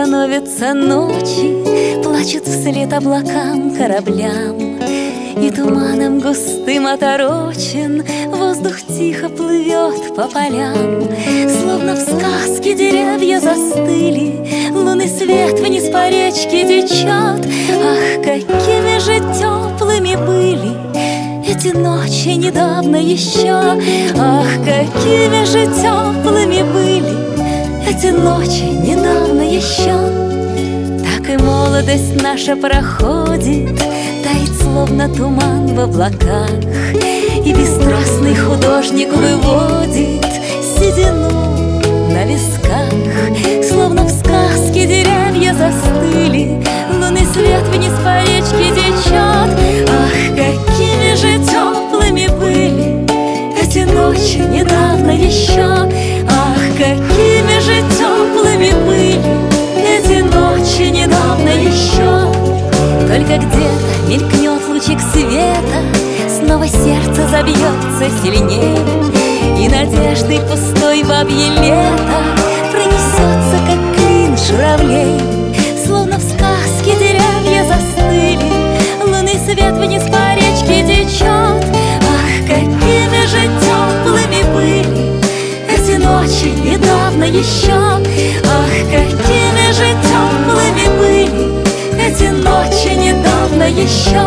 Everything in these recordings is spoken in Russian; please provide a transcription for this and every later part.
становятся ночи, плачут вслед облакам, кораблям, и туманом густым оторочен воздух тихо плывет по полям. Словно в сказке деревья застыли, лунный свет вниз по речке течет. Ах, какими же теплыми были эти ночи недавно еще. Ах, какими же теплыми были эти ночи недавно еще. Так и молодость наша проходит, тает словно туман в облаках, и бесстрастный художник выводит седину на висках. Словно в сказке деревья застыли, лунный свет вниз по речке течет. Ах, какими же теплыми были эти ночи недавно еще. Ах, какими же теплыми были эти ночи недавно еще. Только где-то мелькнет лучик света, снова сердце забьется сильнее, и надеждой пустой бабье лето пронесется, как клин журавлей. Словно в сказке деревья застыли, лунный свет вниз по речке течет. Ах, какими же теплыми были эти ночи недавно еще. Ах, какими же теплыми были эти ночи недавно еще.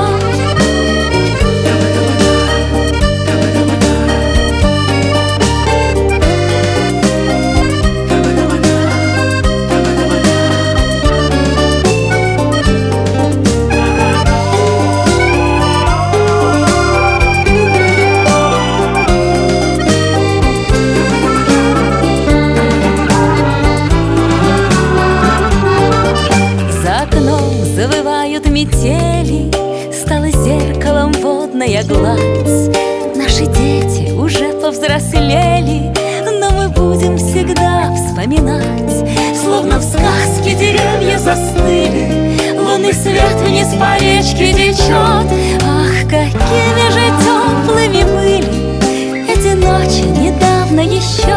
Завывают метели, стала зеркалом водная гладь. Наши дети уже повзрослели, но мы будем всегда вспоминать. Словно в сказке деревья застыли, лунный свет вниз по речке течет. Ах, какими же теплыми были эти ночи недавно еще.